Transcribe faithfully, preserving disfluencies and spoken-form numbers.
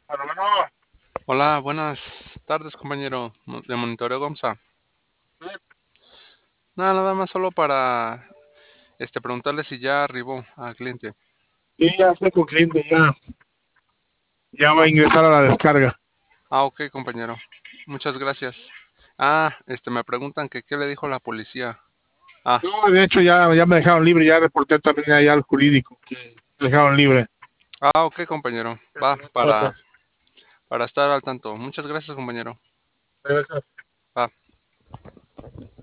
Bueno, bueno, Hola, buenas tardes, compañero mo- de Monitoreo GOMSA. Nada, nada más solo para este preguntarle si ya arribó al cliente. sí, ya estoy con cliente, ya, ya va Ah, a ingresar a la descarga. ah, ok, compañero. Muchas gracias. Ah, este, me preguntan que qué le dijo la policía. Ah, No, de hecho, ya, ya me dejaron libre, ya reporté también allá al jurídico que me dejaron libre. ah, ok, compañero. Va, para, para estar al tanto. Muchas gracias, compañero. Gracias. Va.